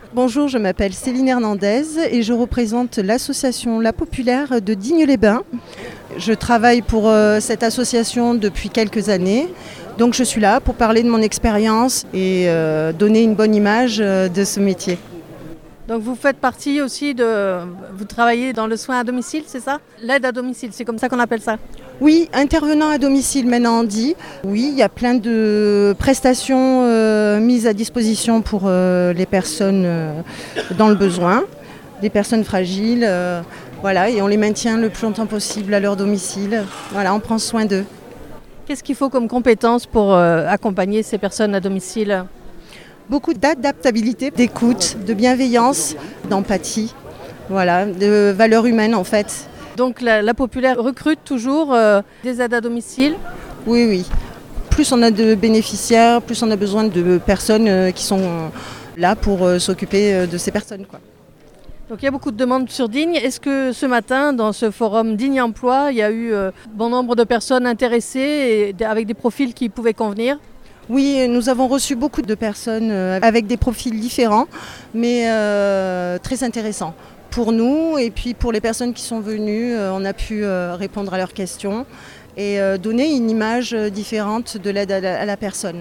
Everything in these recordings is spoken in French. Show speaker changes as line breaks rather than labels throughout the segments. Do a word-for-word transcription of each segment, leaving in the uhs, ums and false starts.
Bonjour, je m'appelle Céline Hernandez et je représente l'association La Populaire de Digne-les-Bains. Je travaille pour euh, cette association depuis quelques années, donc je suis là pour parler de mon expérience et euh, donner une bonne image euh, de ce métier.
Donc vous faites partie aussi de... Vous travaillez dans le soin à domicile, c'est ça? L'aide à domicile, c'est comme ça qu'on appelle ça?
Oui, intervenant à domicile maintenant on dit. Oui, il y a plein de prestations euh, mises à disposition pour euh, les personnes euh, dans le besoin, des personnes fragiles. Euh, voilà, et on les maintient le plus longtemps possible à leur domicile. Voilà, on prend soin d'eux.
Qu'est-ce qu'il faut comme compétences pour euh, accompagner ces personnes à domicile?
Beaucoup d'adaptabilité, d'écoute, de bienveillance, d'empathie, voilà, de valeurs humaines en fait.
Donc la, la Populaire recrute toujours euh, des aides à domicile?
Oui, oui. Plus on a de bénéficiaires, plus on a besoin de personnes euh, qui sont là pour euh, s'occuper euh, de ces personnes, quoi.
Donc il y a beaucoup de demandes sur Digne. Est-ce que ce matin, dans ce forum Digne Emploi, il y a eu euh, bon nombre de personnes intéressées et avec des profils qui pouvaient convenir?
Oui, nous avons reçu beaucoup de personnes euh, avec des profils différents, mais euh, très intéressants pour nous et puis pour les personnes qui sont venues. Euh, on a pu euh, répondre à leurs questions et euh, donner une image différente de l'aide à la, à la personne.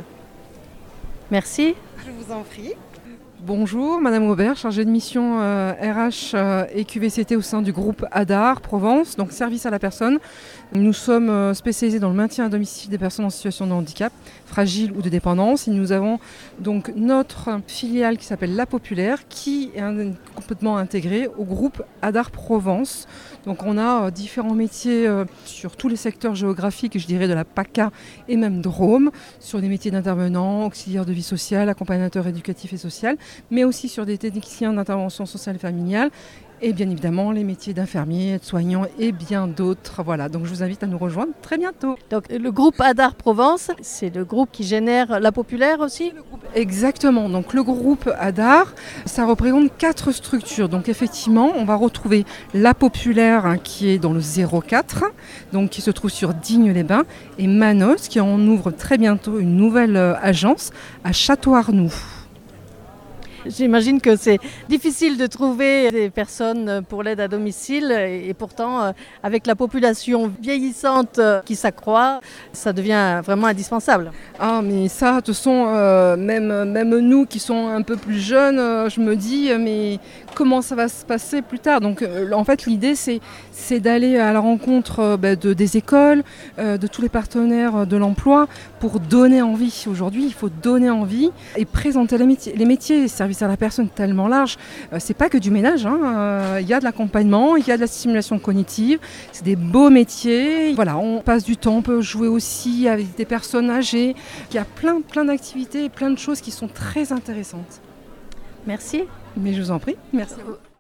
Merci.
Je vous en prie.
Bonjour, Madame Aubert, chargée de mission euh, R H euh, et Q V C T au sein du groupe ADAR Provence, donc service à la personne. Nous sommes euh, spécialisés dans le maintien à domicile des personnes en situation de handicap, fragiles ou de dépendance. Et nous avons donc notre filiale qui s'appelle La Populaire, qui est un, complètement intégrée au groupe ADAR Provence. Donc on a euh, différents métiers euh, sur tous les secteurs géographiques, je dirais de la PACA et même Drôme, sur des métiers d'intervenants, auxiliaires de vie sociale, accompagnateurs éducatifs et social, mais aussi sur des techniciens d'intervention sociale et familiale, et bien évidemment les métiers d'infirmiers, aides-soignants et bien d'autres. Voilà, donc je vous invite à nous rejoindre très bientôt.
Donc le groupe ADAR Provence, c'est le groupe qui génère La Populaire aussi?
Exactement, donc le groupe ADAR, ça représente quatre structures. Donc effectivement, on va retrouver La Populaire hein, qui est dans le zéro quatre, donc qui se trouve sur Digne-les-Bains, et Manos qui en ouvre très bientôt une nouvelle euh, agence à Château-Arnoux.
J'imagine que c'est difficile de trouver des personnes pour l'aide à domicile et pourtant, avec la population vieillissante qui s'accroît, ça devient vraiment indispensable.
Ah mais ça, de toute façon, euh, même, même nous qui sommes un peu plus jeunes, euh, je me dis, euh, mais comment ça va se passer plus tard? Donc euh, en fait, l'idée, c'est, c'est d'aller à la rencontre euh, bah, de, des écoles, euh, de tous les partenaires de l'emploi pour donner envie. Aujourd'hui, il faut donner envie et présenter les métiers, les métiers, les services à la personne tellement large. Euh, c'est pas que du ménage, il hein. euh, y a de l'accompagnement, il y a de la stimulation cognitive, c'est des beaux métiers. Voilà, on passe du temps, on peut jouer aussi avec des personnes âgées. Il y a plein, plein d'activités et plein de choses qui sont très intéressantes.
Merci.
Mais je vous en prie, merci.